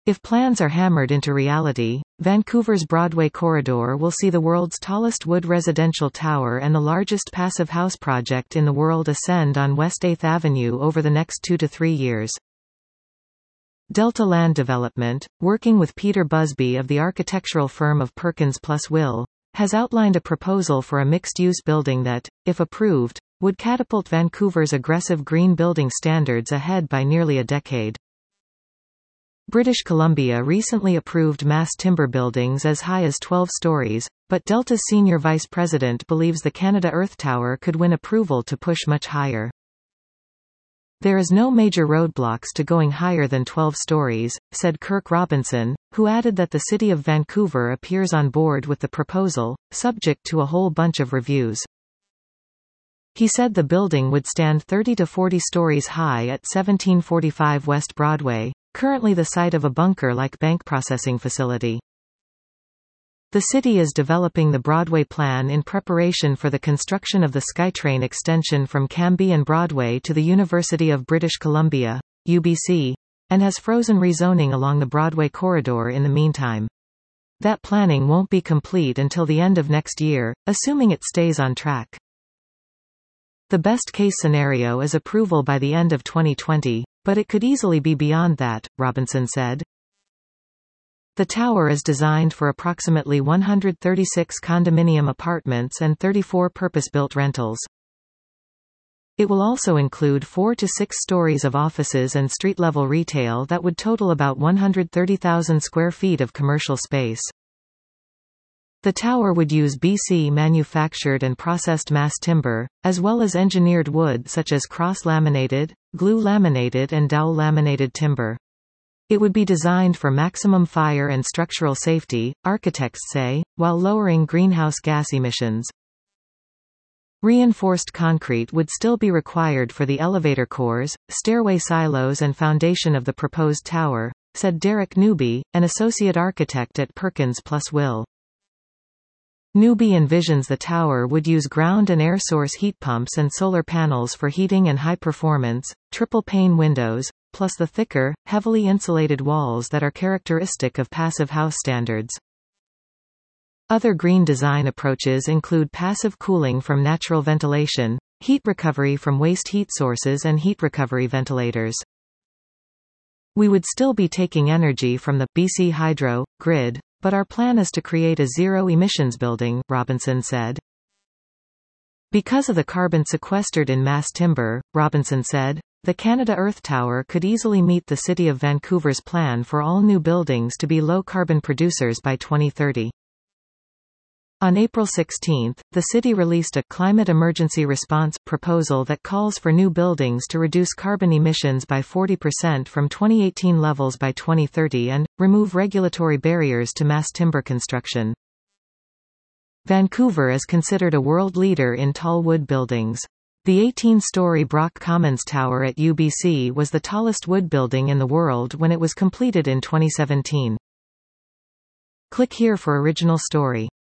If plans are hammered into reality, Vancouver's Broadway corridor will see the world's tallest wood residential tower and the largest passive house project in the world ascend on West 8th Avenue over the next 2 to 3 years. Delta Land Development, working with Peter Busby of the architectural firm of Perkins plus Will, has outlined a proposal for a mixed-use building that, if approved, would catapult Vancouver's aggressive green building standards ahead by nearly a decade. British Columbia recently approved mass timber buildings as high as 12 stories, but Delta's senior vice president believes the Canada Earth Tower could win approval to push much higher. There is no major roadblocks to going higher than 12 stories, said Kirk Robinson, who added that the City of Vancouver appears on board with the proposal, subject to a whole bunch of reviews. He said the building would stand 30 to 40 stories high at 1745 West Broadway, currently the site of a bunker-like bank processing facility. The city is developing the Broadway plan in preparation for the construction of the SkyTrain extension from Cambie and Broadway to the University of British Columbia, UBC, and has frozen rezoning along the Broadway corridor in the meantime. That planning won't be complete until the end of next year, assuming it stays on track. The best-case scenario is approval by the end of 2020, but it could easily be beyond that, Robinson said. The tower is designed for approximately 136 condominium apartments and 34 purpose-built rentals. It will also include 4 to 6 stories of offices and street-level retail that would total about 130,000 square feet of commercial space. The tower would use BC manufactured and processed mass timber, as well as engineered wood such as cross-laminated, glue-laminated and dowel-laminated timber. It would be designed for maximum fire and structural safety, architects say, while lowering greenhouse gas emissions. Reinforced concrete would still be required for the elevator cores, stairway silos and foundation of the proposed tower, said Derek Newby, an associate architect at Perkins plus Will. Newby envisions the tower would use ground and air source heat pumps and solar panels for heating and high-performance, triple-pane windows, plus the thicker, heavily insulated walls that are characteristic of passive house standards. Other green design approaches include passive cooling from natural ventilation, heat recovery from waste heat sources and heat recovery ventilators. We would still be taking energy from the BC Hydro grid, but our plan is to create a zero-emissions building, Robinson said. Because of the carbon sequestered in mass timber, Robinson said, the Canada Earth Tower could easily meet the City of Vancouver's plan for all new buildings to be low-carbon producers by 2030. On April 16, the city released a Climate Emergency Response proposal that calls for new buildings to reduce carbon emissions by 40% from 2018 levels by 2030 and remove regulatory barriers to mass timber construction. Vancouver is considered a world leader in tall wood buildings. The 18-story Brock Commons Tower at UBC was the tallest wood building in the world when it was completed in 2017. Click here for original story.